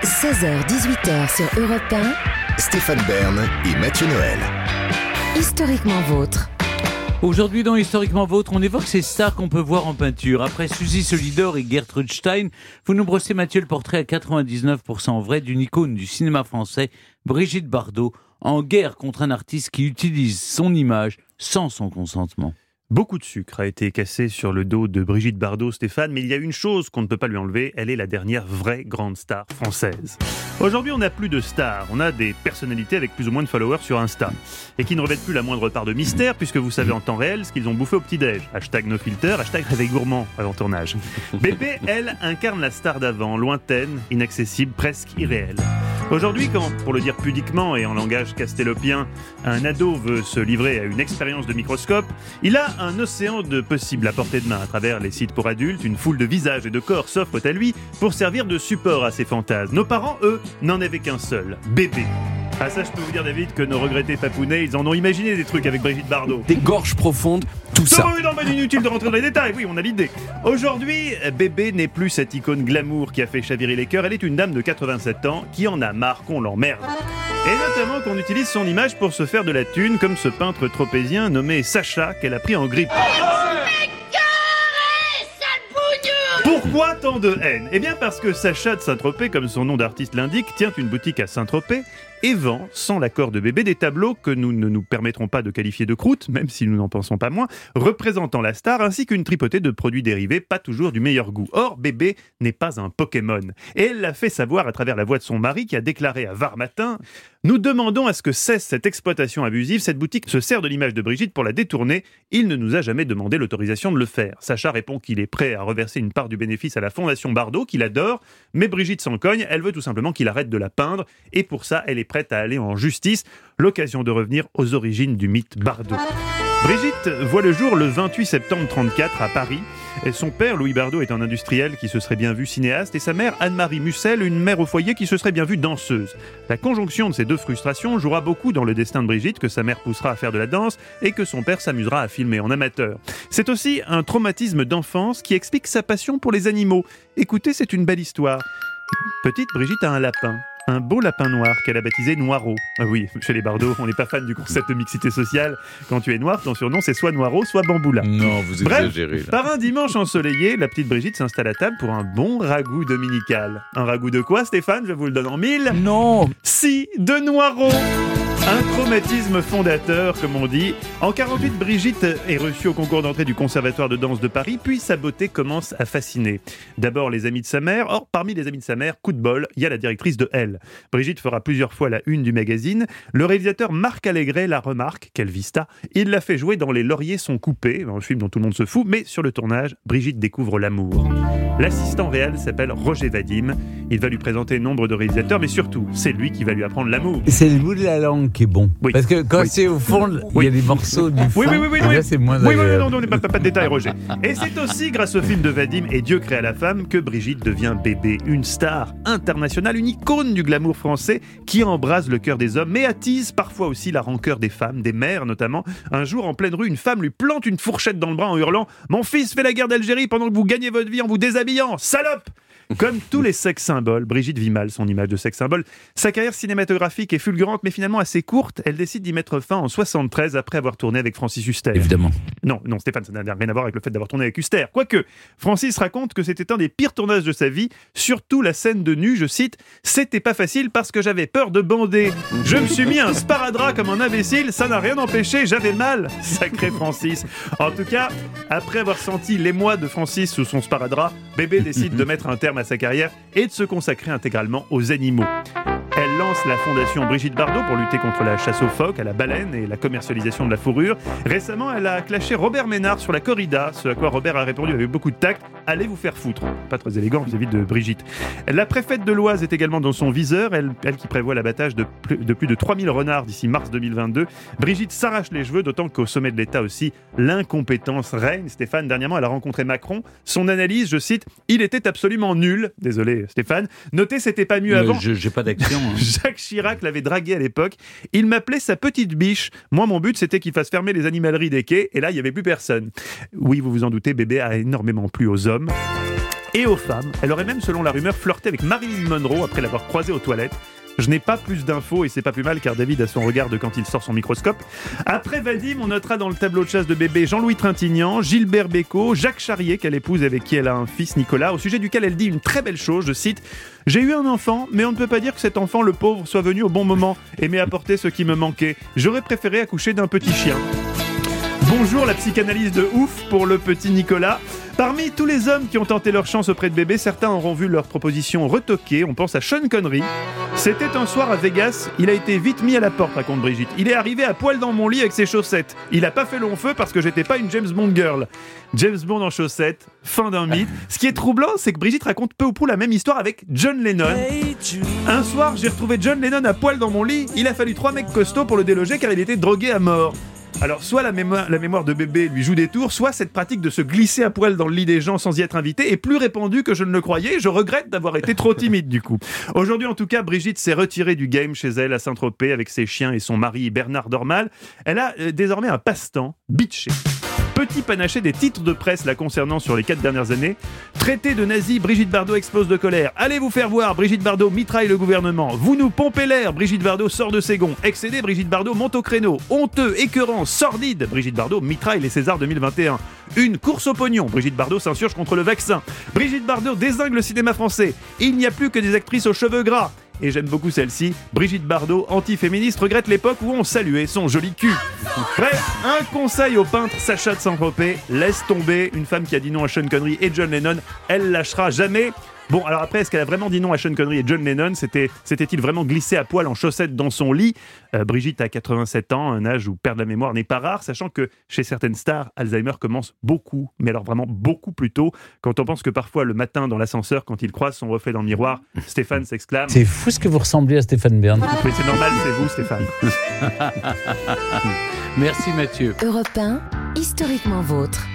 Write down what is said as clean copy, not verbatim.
16h-18h sur Europe 1. Stéphane Bern et Mathieu Noël. Historiquement vôtre. Aujourd'hui dans Historiquement Vôtre, on évoque ces stars qu'on peut voir en peinture. Après Suzy Solidor et Gertrude Stein, vous nous brossez, Mathieu, le portrait à 99% vrai d'une icône du cinéma français, Brigitte Bardot, en guerre contre un artiste qui utilise son image sans son consentement. Beaucoup de sucre a été cassé sur le dos de Brigitte Bardot, Stéphane, mais il y a une chose qu'on ne peut pas lui enlever, elle est la dernière vraie grande star française. Aujourd'hui, on n'a plus de stars, on a des personnalités avec plus ou moins de followers sur Insta, et qui ne revêtent plus la moindre part de mystère, puisque vous savez en temps réel ce qu'ils ont bouffé au petit-déj. #NoFilter, #Réveil Gourmand avant tournage. Bébé, elle, incarne la star d'avant, lointaine, inaccessible, presque irréelle. Aujourd'hui, quand, pour le dire pudiquement et en langage castelopien, un ado veut se livrer à une expérience de microscope, il a un océan de possibles à portée de main à travers les sites pour adultes. Une foule de visages et de corps s'offrent à lui pour servir de support à ses fantasmes. Nos parents, eux, n'en avaient qu'un seul, bébé. Ah ça, je peux vous dire, David, que nos regrettés papounets, ils en ont imaginé des trucs avec Brigitte Bardot. Des gorges profondes, tout ça. Oui, non, mais inutile de rentrer dans les détails, oui, on a l'idée. Aujourd'hui, bébé n'est plus cette icône glamour qui a fait chavirer les cœurs, elle est une dame de 87 ans qui en a marre qu'on l'emmerde. Et notamment qu'on utilise son image pour se faire de la thune, comme ce peintre tropézien nommé Sacha qu'elle a pris en grippe. Pourquoi tant de haine ? Eh bien parce que Sacha de Saint-Tropez, comme son nom d'artiste l'indique, tient une boutique à Saint-Tropez et vend, sans l'accord de bébé, des tableaux que nous ne nous permettrons pas de qualifier de croûte, même si nous n'en pensons pas moins, représentant la star, ainsi qu'une tripotée de produits dérivés, pas toujours du meilleur goût. Or, bébé n'est pas un Pokémon. Et elle l'a fait savoir à travers la voix de son mari, qui a déclaré à Var Matin « Nous demandons à ce que cesse cette exploitation abusive. Cette boutique se sert de l'image de Brigitte pour la détourner. Il ne nous a jamais demandé l'autorisation de le faire. » Sacha répond qu'il est prêt à reverser une part du bénéfice à la Fondation Bardot, qu'il adore, mais Brigitte s'en cogne. Elle veut tout simplement qu'il arrête de la peindre, et pour ça, elle est prête à aller en justice. L'occasion de revenir aux origines du mythe Bardot. Brigitte voit le jour le 28 septembre 1934 à Paris. Et son père, Louis Bardot, est un industriel qui se serait bien vu cinéaste, et sa mère, Anne-Marie Mussel, une mère au foyer qui se serait bien vue danseuse. La conjonction de ces deux frustrations jouera beaucoup dans le destin de Brigitte, que sa mère poussera à faire de la danse et que son père s'amusera à filmer en amateur. C'est aussi un traumatisme d'enfance qui explique sa passion pour les animaux. Écoutez, c'est une belle histoire. Petite, Brigitte a un lapin. Un beau lapin noir qu'elle a baptisé Noiro. Ah oui, chez les Bardot, on n'est pas fan du concept de mixité sociale. Quand tu es noir, ton surnom c'est soit Noiro, soit Bamboula. Non, vous exagérez. Bref, par un dimanche ensoleillé, la petite Brigitte s'installe à table pour un bon ragoût dominical. Un ragoût de quoi, Stéphane ? Je vous le donne en 1000. Non. Si, de Noiro. Un traumatisme fondateur, comme on dit. En 1948, Brigitte est reçue au concours d'entrée du Conservatoire de danse de Paris, puis sa beauté commence à fasciner. D'abord les amis de sa mère. Or, parmi les amis de sa mère, coup de bol, il y a la directrice de Elle. Brigitte fera plusieurs fois la une du magazine. Le réalisateur Marc Allégret la remarque, quelle vista. Il l'a fait jouer dans Les Lauriers sont coupés, un film dont tout le monde se fout, mais sur le tournage, Brigitte découvre l'amour. L'assistant réel s'appelle Roger Vadim. Il va lui présenter nombre de réalisateurs, mais surtout, c'est lui qui va lui apprendre l'amour. C'est le bout de la langue qui est bon. Oui. Parce que quand c'est au fond, il y a des morceaux du fond. Oui. Là, c'est moins agréable. Non, pas de détails, Roger. Et c'est aussi grâce au film de Vadim et Dieu créa la femme que Brigitte devient bébé, une star internationale, une icône du glamour français qui embrase le cœur des hommes, mais attise parfois aussi la rancœur des femmes, des mères notamment. Un jour, en pleine rue, une femme lui plante une fourchette dans le bras en hurlant « Mon fils fait la guerre d'Algérie pendant que vous gagnez votre vie en vous déshabillant, salope !» Comme tous les sex-symboles, Brigitte vit mal son image de sex-symbole. Sa carrière cinématographique est fulgurante, mais finalement assez courte. Elle décide d'y mettre fin en 1973 après avoir tourné avec Francis Huster. Évidemment. Non, Stéphane, ça n'a rien à voir avec le fait d'avoir tourné avec Huster. Quoique, Francis raconte que c'était un des pires tournages de sa vie, surtout la scène de nu, je cite, « C'était pas facile parce que j'avais peur de bander. Je me suis mis un sparadrap comme un imbécile, ça n'a rien empêché, j'avais mal. » Sacré Francis. En tout cas, après avoir senti l'émoi de Francis sous son sparadrap, bébé décide de mettre un terme à sa carrière et de se consacrer intégralement aux animaux. Elle lance la fondation Brigitte Bardot pour lutter contre la chasse aux phoques, à la baleine et la commercialisation de la fourrure. Récemment, elle a clashé Robert Ménard sur la corrida, ce à quoi Robert a répondu avec beaucoup de tact « Allez vous faire foutre ». Pas très élégant vis-à-vis de Brigitte. La préfète de l'Oise est également dans son viseur, elle qui prévoit l'abattage de plus de 3000 renards d'ici mars 2022. Brigitte s'arrache les cheveux, d'autant qu'au sommet de l'État aussi, l'incompétence règne. Stéphane, dernièrement, elle a rencontré Macron. Son analyse, je cite, « Il était absolument nul ». Désolé Stéphane. Notez, c'était pas mieux avant. J'ai pas d'action. Jacques Chirac l'avait dragué à l'époque. Il m'appelait sa petite biche. Moi, mon but, c'était qu'il fasse fermer les animaleries des quais. Et là, il n'y avait plus personne. Oui, vous vous en doutez, bébé a énormément plu aux hommes. et aux femmes. Elle aurait même, selon la rumeur, flirté avec Marilyn Monroe après l'avoir croisée aux toilettes. Je n'ai pas plus d'infos et c'est pas plus mal car David a son regard de quand il sort son microscope. Après Vadim, on notera dans le tableau de chasse de bébé Jean-Louis Trintignant, Gilbert Bécaud, Jacques Charrier qu'elle épouse et avec qui elle a un fils Nicolas, au sujet duquel elle dit une très belle chose, je cite « J'ai eu un enfant, mais on ne peut pas dire que cet enfant, le pauvre, soit venu au bon moment et m'ait apporté ce qui me manquait. J'aurais préféré accoucher d'un petit chien. » Bonjour la psychanalyse de ouf pour le petit Nicolas. Parmi tous les hommes qui ont tenté leur chance auprès de bébé, certains auront vu leur proposition retoquée. On pense à Sean Connery. C'était un soir à Vegas, il a été vite mis à la porte, raconte Brigitte. Il est arrivé à poil dans mon lit avec ses chaussettes. Il a pas fait long feu parce que j'étais pas une James Bond girl. James Bond en chaussettes, fin d'un mythe. Ce qui est troublant, c'est que Brigitte raconte peu ou prou la même histoire avec John Lennon. Un soir, j'ai retrouvé John Lennon à poil dans mon lit. Il a fallu 3 mecs costauds pour le déloger car il était drogué à mort. Alors, soit la mémoire de bébé lui joue des tours, soit cette pratique de se glisser à poil dans le lit des gens sans y être invité est plus répandue que je ne le croyais. Je regrette d'avoir été trop timide du coup. Aujourd'hui, en tout cas, Brigitte s'est retirée du game chez elle à Saint-Tropez avec ses chiens et son mari Bernard Dormal. Elle a désormais un passe-temps, bitcher. Petit panaché des titres de presse la concernant sur les 4 dernières années. Traité de nazi, Brigitte Bardot explose de colère. Allez vous faire voir, Brigitte Bardot mitraille le gouvernement. Vous nous pompez l'air, Brigitte Bardot sort de ses gonds. Excédé, Brigitte Bardot monte au créneau. Honteux, écœurant, sordide, Brigitte Bardot mitraille les Césars 2021. Une course au pognon, Brigitte Bardot s'insurge contre le vaccin. Brigitte Bardot dézingue le cinéma français. Il n'y a plus que des actrices aux cheveux gras. Et j'aime beaucoup celle-ci, Brigitte Bardot, anti-féministe, regrette l'époque où on saluait son joli cul. Bref, un conseil au peintre Sacha de Saint-Tropez, laisse tomber une femme qui a dit non à Sean Connery et John Lennon, elle lâchera jamais. Bon, alors après, est-ce qu'elle a vraiment dit non à Sean Connery et John Lennon ? S'était-il vraiment glissé à poil en chaussettes dans son lit ? Brigitte a 87 ans, un âge où perdre la mémoire n'est pas rare, sachant que chez certaines stars, Alzheimer commence beaucoup, mais alors vraiment beaucoup plus tôt. Quand on pense que parfois le matin dans l'ascenseur, quand il croise son reflet dans le miroir, Stéphane s'exclame « C'est fou ce que vous ressemblez à Stéphane Bern. » Mais c'est normal, c'est vous Stéphane. Merci Mathieu. Europe 1, historiquement vôtre.